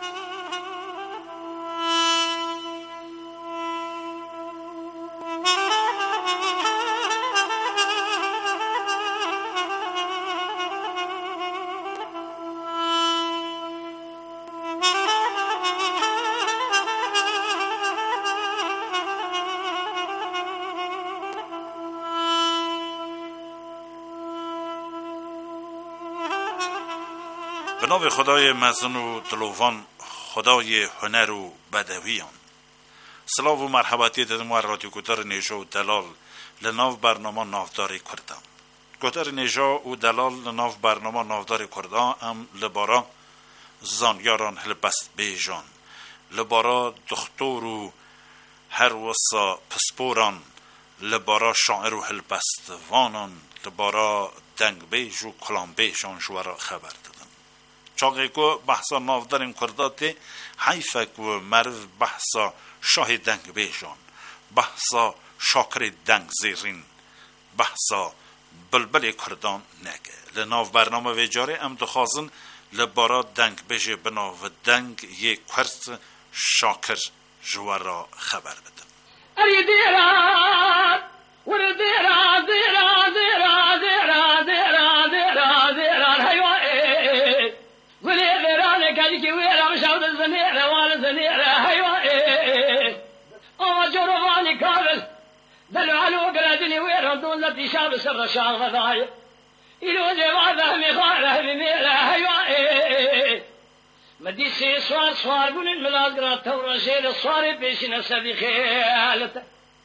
به نام خدای مزن و دلوان، خدای هنر و بدویان. سلام و مرحبتی دادم و رادیو گودار نیجا و دلال لناو برنامه نافدار کردم. گودار نیجا و دلال لناو برنامه نافدار کردم ام لبارا زانیاران هلبست بیجان، لبارا دختور و هر وسا پسپوران، لبارا شاعر و هلبست وانان، لبارا دنگ بیج و کلام بیجان شوارا خبر دادم. چاقی که بحثا نافداریم کرداتی حیفه که معرف بحثا شاه دنگ بیجان، بحثا شاکر دنگ زیرین، بحثا بلبل کردان نگه. لناف برنامه ویجاره ام دخوازن لبارا دنگ بیجه بناو دنگ یک کرد شاکر جوارا خبر بدم.
اری دیران ور دیران دیران دیران دیران دیران دیران دیران حیوان ولی دیران کدی که ویرم شود زنیره وان زنیره حیوان آما جروانی کابل دلو علو قردنی ویرم دون لطی شاب سر شاق غذای ایلو جوازه میخواره بمیره حیوان مدی سی سوار سوار بونین ملازگرات تورا شیر سواری پیشین سبی خیالتا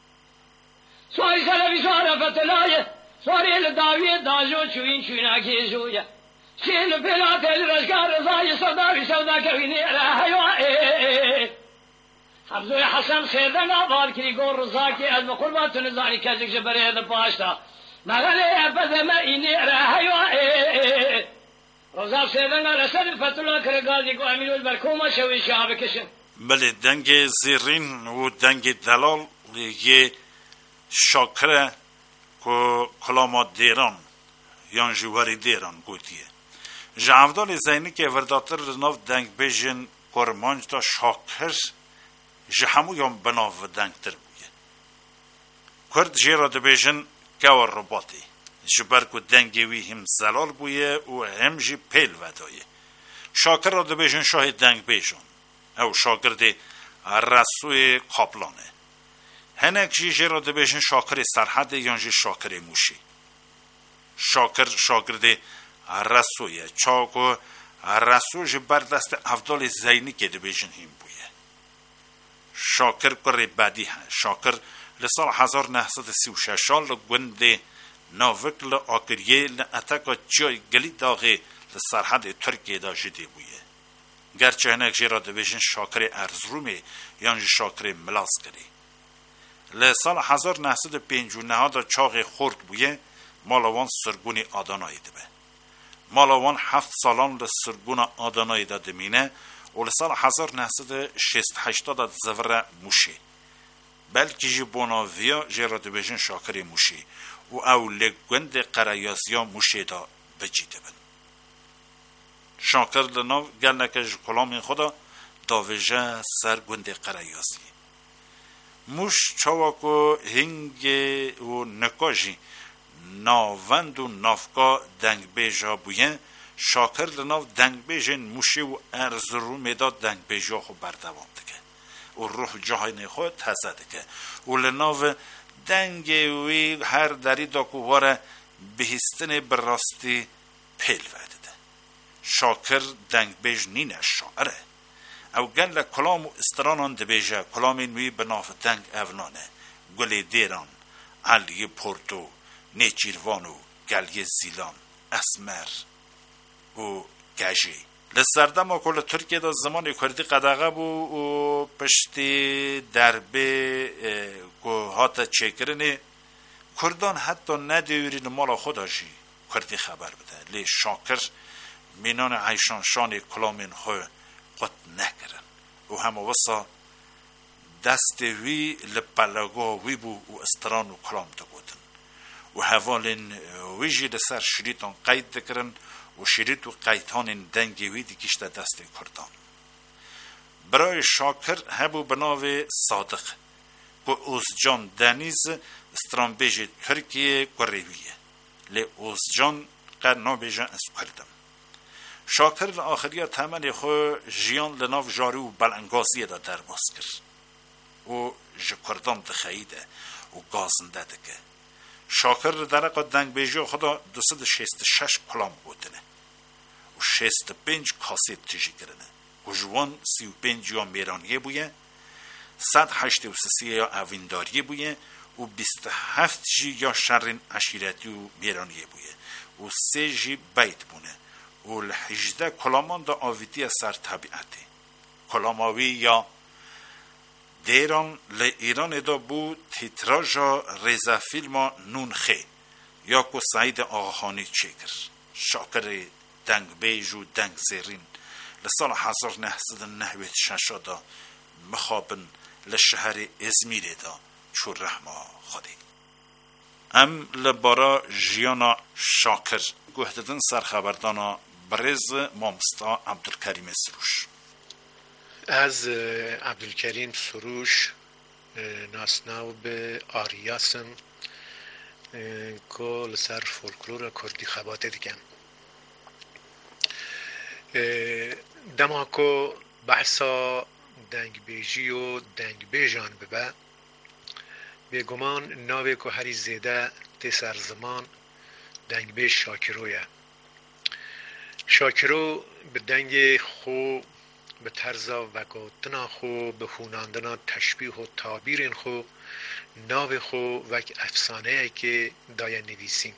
سواری سلبی سوار فتلایه سواری لداوی داجو چوین چویناکی جویا شیر پیلات الرشگار رضای سوداوی سودا کوینی حیوان حفظوی حسن سیدن آبار کری گور رضاکی از مقربات نزانی کزک جبرید پاشتا مغلی افز ما اینی حیوان روزا سیدن رسد فتولا کرگازی کو امیلول برکوما شوی شعب کشن.
بله دنگ زیرین و دنگ دلال یه شاکره که کلامات دیران یان جواری دیران گوتیه. جعفدال زینی که ورداتر ناف دنگ بیجن کرمانج تا شاکر جهمو یان بناو دنگ تر بویه. کرد جیرا دبیجن کور رباطی. شبر کو دنگی وی هم زلال بویه و هم جی پیل ودایه. شاکر را دبیجن شاه دنگ بیجن او شاکر دی رسوی قابلانه. هنک جی جی را دبیجن شاکر سرحد یان جی شاکر موشی. شاکر شاکر دی رسویه چاکو رسو جی بردست افضال زینی که دبیجن هم بویه. شاکر کری بدی ها. شاکر لسال هزار نهصد سی و ششال گونده ناوک لآکریه لأتاکا جای گلی داغی لسرحد ترکیه دا جدی بویه. گرچه هنک جی را دویشن شاکر ارزرومی یعنی شاکر ملاس کری. لسال هزار نهصد پینج و نه دا چاق خورد بویه مالاوان سرگونی آدانایی دبه. مالاوان هفت سالان لسرگون آدانایی دا دمینه و لسال هزار نهصد شست هشتا دا زور موشی. بلکه جی بوناویا جی را دویشن شاکر موشی و او لگوند قرایازیا موشه دا بجیده بند. شاکر لناو گل نکش کلام خدا داویجه سر گوند قرایازی. موش چاواکو هنگ و نکاجی ناوند و نافکا دنگ بیجا بوین شاکر لناو دنگ بیجن موشه و ارزرو میدا دنگ بیجا خو بردوام دکه و روح جهاین خود تزه دکه و لناو دنگ وی هر دری دا کوواره بهستن براستی پیل وعده ده. شاکر دنگ بیج نینه شاعره او گل کلام و استرانان ده بیجه کلامین وی بناف دنگ اونانه گلی دیران علی پورتو نیچیروان و گلی زیلان اسمر و گجی لسردم کل ترکیه دا زمان کردی قدقه بو و پشتی دربه گوهات چکرنه کردان حتی ندیورین مالا خوداشی کردی خبر بده لی شاکر مینان عیشان شان کلامین خو قط نکرن و همه وصا دست وی لپلگا وی بو و استران و کلام ده بودن و حوالین ویجی لسر شریطان قید دکرن و شریط و قیدان دنگی وی دیگیشت دست کردان برای شاکر هبو بناو صادق و اوزجان دنیز استرانبیج ترکیه گریویه لی اوزجان قرنا بیجان از کردم شاکر و آخریا تمنی خو جیان لناو جاری و بلنگازیه دا در باز کرد و جکردان دخیده و گازنده دکه شاکر درقا دنگ بیجی خدا دوست شیست شش کلام بودنه و شیست پنج کاسیت تیجی کرنه و جوان سی و پنج یا میرانیه بویه صد هشت و سی یا اوینداریه بویه و بیست هفت جی یا شرین عشیرتی و میرانیه بویه و سه جی بیت بونه و لحجده کلامان دا آویدی سر طبیعتی کلاماوی یا دیران لی ایران دا بو تیتراژا ریزا فیلما نون خی یا کو سعید آقاخانی چیکر شاکر دنگ بیج و دنگ زیرین لسال هزار نهصد و نود و شش دا مخابن لشهر ازمیر دا چو رحما خودی ام لبارا جیانا شاکر گوهددن سرخبردانا برز مامستا عبدالکریم سروش
از عبدالکریم سروش ناسناو به آریاسم که لسر فولکلور کردی خباته دیگم دما که بحثا دنگ بیجی و دنگ بیجان ببه به گمان ناوی که هری زیده تی سر زمان دنگ بیج شاکرویه شاکرو به دنگ خو به طرز وگاتنا خو به خوناندنا تشبیه و تعبیر خو ناو خو وک افسانه که دای نویسین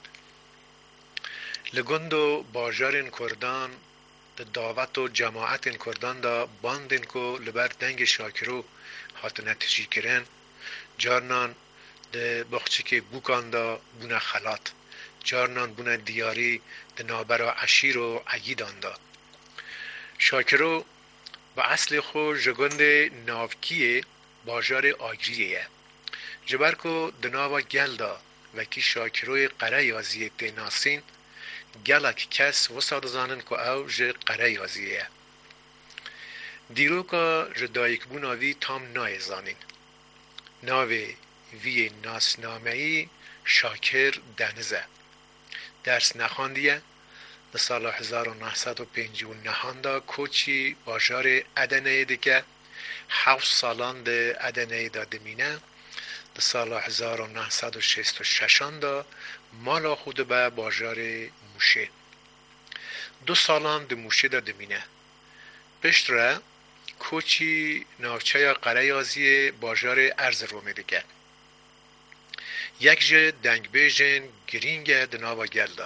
لگند و باجار کردان د دعوت و جماعت کردان دا باندن کو لبر دنگ شاکرو هاتنه تشی کرن جارنان د بخچی که بوکان دا بونه خلات جارنان بونه دیاری د نابرا عشیر و عیدان دا شاکرو و اصل خو جگند ناوکیه باجار آگریه جبر کو دناوا گل دا وکی شاکروی قره یازیه تی ناسین گلک کس وساد زانن کو او ج قره یازیه دیرو که جدایک بوناوی تام نای زانین ناوی وی ناس نامهی شاکر دنزه درس نخاندیه در سال هزار و نهصد و پنجاه و نه دا کوچی باجار ادنه دیگه هفت سالان ده ادنه دا دمینه در سال هزار و نهصد و شصت و شش دا مالا خود به باجار موشه دو سالان ده موشه دا دمینه پشتره کوچی ناوچه قره یازی باجار ارز رومه دیگه یک جه دنگ بیجن گرینگه دناوا گلده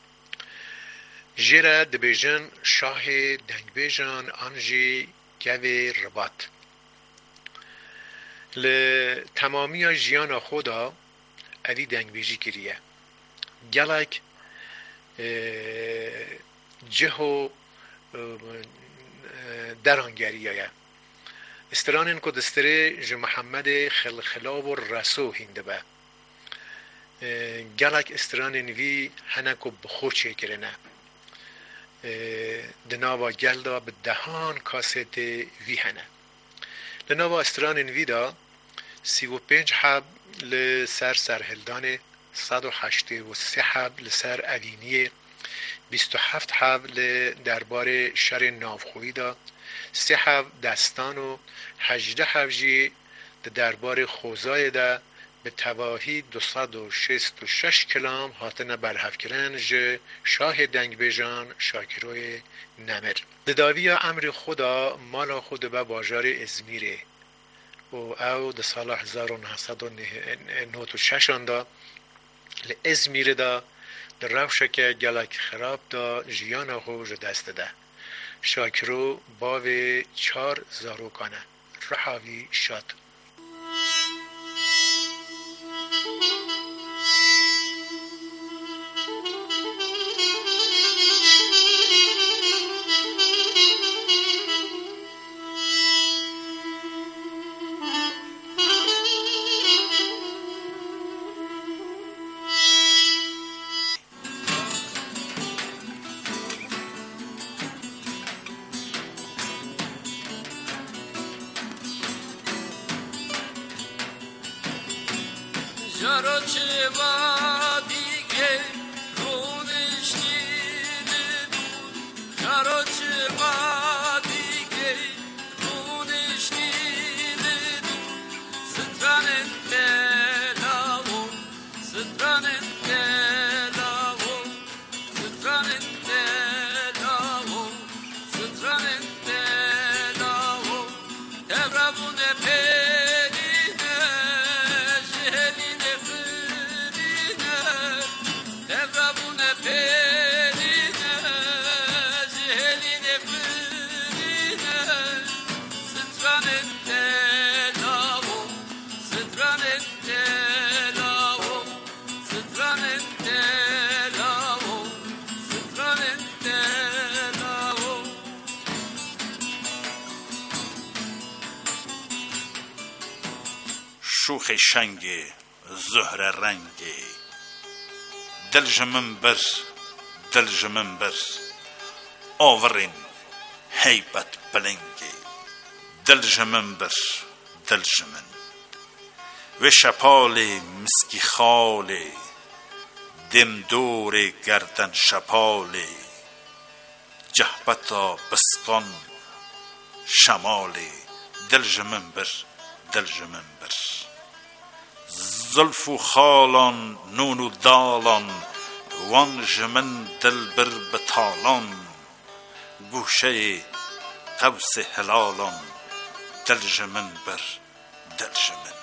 جیره دبیجن شاه دنگ بیجن آنجی گوی رباط لتمامی جیان خدا اوی دنگ بیجی کریه گلک جه و درانگریه استرانین که دستره جو محمد خلخلاب و رسو هنده به گلک استرانین وی هنکو بخوچه کرنه دناوا گلدا به دهان کاسد وی هنه دناوا استرانین وی دا سی و پنج حب لسر سرهلدان صد و هشت و سه حب لسر اوینیه بیست و هفت حب دربار شر نافخوی دا سه حب دستان و هجده حب جی دربار خوزای دا به تواهی دوصد و شست و شش کلام هاتنه برحف کرن ج شاه دنگ بیجان شاکروی نمر دداوی امر خدا مالا خود به باجار ازمیره و او ده سال هزار و نهصد و نود و شش دا ازمیره دا در روشک گلک خراب دا جیان خوش دست ده شاکرو باوی چار زاروکانه رحاوی شاد
چرا چه با دیگه رونشی ندون چرا چه با دیگه رونشی ندون ستران دلاو ستران دلاو ستران دلاو ستران دلاو تبرون پرینه جهلینه فرینه تبرون پرینه جهلینه فرینه ستران دلاو ستران دلاو ستران دلاو ستران دلاو
شوخ شنگ زهر رنگ دل جمن بر دل جمن بر آورین هیبت بلنگ دل جمن بر دل جمن و شپال مسکی خال دم دور گردن شپال جهبتا بسقان شمال دل جمن بر دل جمن بر زلف و خالان نون و دالان وان جمن دل بر بتالان گوشه قوس هلالان دل جمن بر دل جمن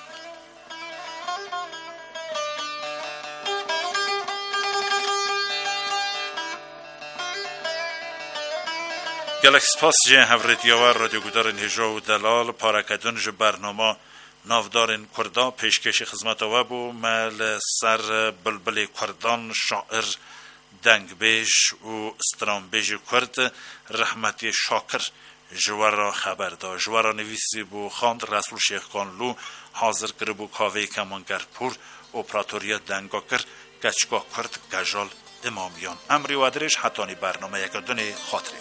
گلک سپاس جه هفرتیاور رادیو گودار هجا و دلال پارکدون ج برنامه نافدارن کردا پیشکش خدمت و بو مل سر بلبل کردان شاعر دنگبیش و استرانبیج کرد رحمتی شاکر جوارا خبر دا جوارا نویسی بو خاند رسول شیخ کانلو حاضر کرد بو کاوه کمانگرپور اپراتوریا دنگاکر گچگاه کرد گجال امامیان امری و درش حتانی برنامه یک دونه خاطری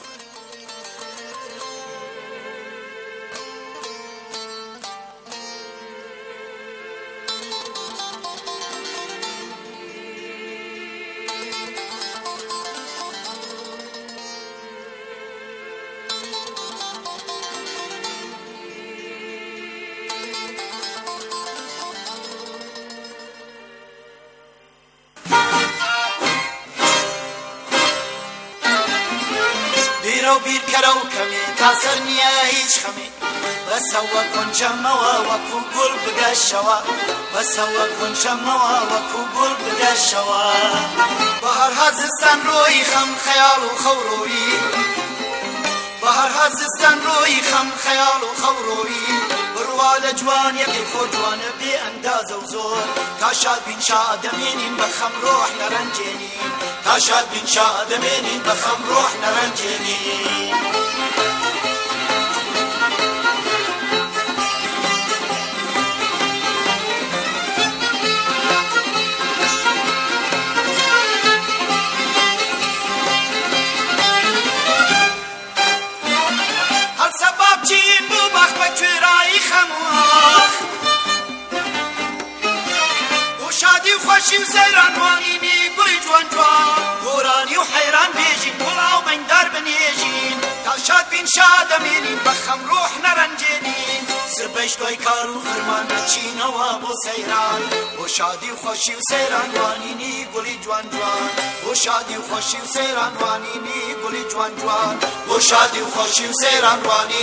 بیر کرو کمی تاثر نیا هیچ خمی بس هوا کن جمعوا وکو گل بگشوا بس هوا کن جمعوا وکو گل بگشوا بهر هزستان روی خم خیال و خوروی بهر هزستان روی خم خیال و خوروی بروال جوان یکی خود جوان بی انداز و زور تا شاد بین شادمینین بخم روح نرنجینین تا شاد بین شادمینین بخم روح نرنجینین هر سبب چین بو بخ بکرایی خموخ بو شادی و خوشی و سیران وانینی گوی جوان جوان گورانی و حیران بیجین گلاو من در بنیجین تا شاد بین شادمینین بخم روح نرنجینین سربش دوی کارو فرمان نچینوا بو سیران بو شادی و خوشی و سیران وانینی گلی جوان جوان بو شادی و خوشی و سیران وانینی گلی جوان جوان بو شادی و خوشی و سیران وانینی